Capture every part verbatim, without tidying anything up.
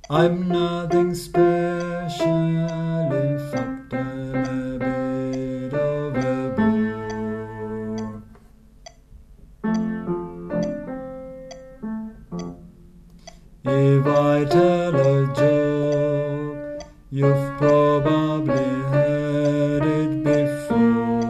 I'm nothing special, in fact I'm a bit overboard. If I tell a joke, you've probably heard it before.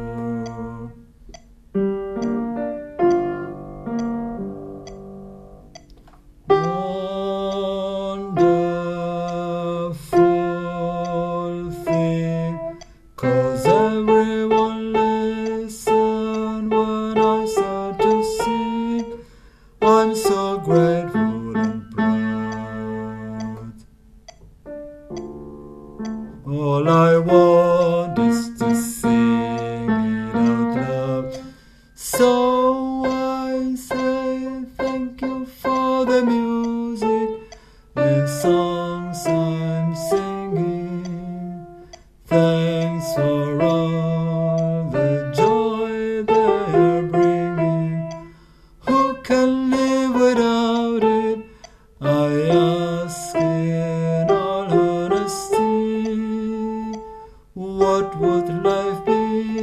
Wonderful thing, 'cause everyone listened when I start to sing. I'm so grateful and proud. All I want is to sing it out loud. So I say thank you for the music, the songs I'm singing. Thanks for all the joy they're bringing. Who can live without it? I ask in all honesty. What would life be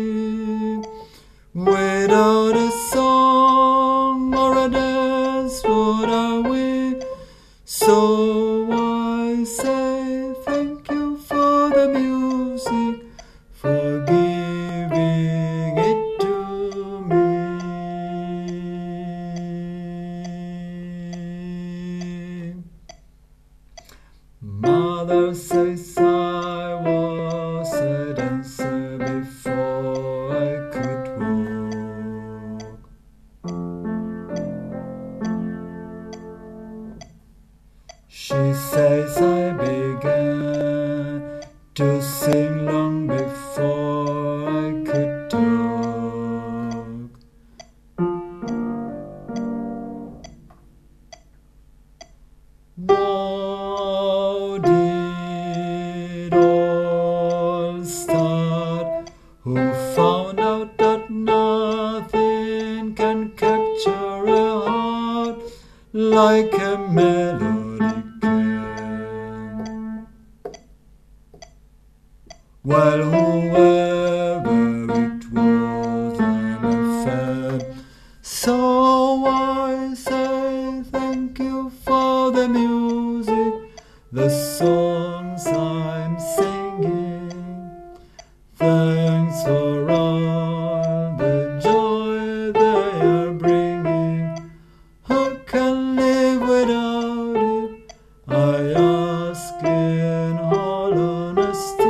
without a song or a dance? What are we? So I say thank you for the music, for giving it to me. Mother says I was a dancer before I could walk. She says I began to sing long before I could talk. How did all start? Who found out that nothing can capture a heart like a melody can? Well, whoever it was, I'm a fan. So I say thank you for the music, the songs I'm singing. Thanks for all the joy they are bringing. Who can live without it? I ask in all honesty.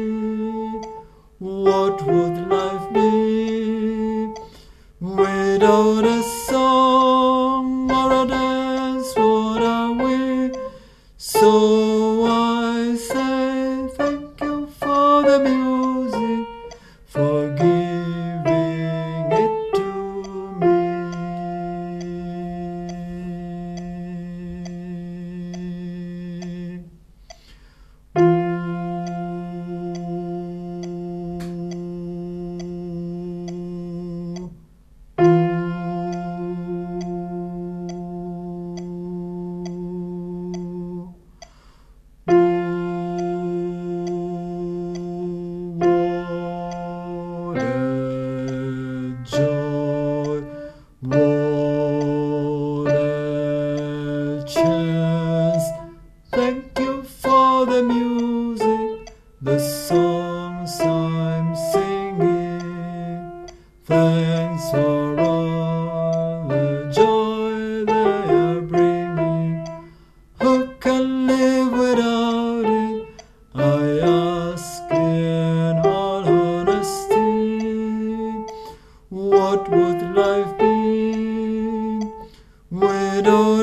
What would life be without a song or a dance? What are we? So I say thank you for the music, for giving it to me. What a joy, what a chance. Thank you for the music, the songs I'm singing. Thanks for all the joy they are bringing. Who can live without it? I ask in all honesty. What would life be without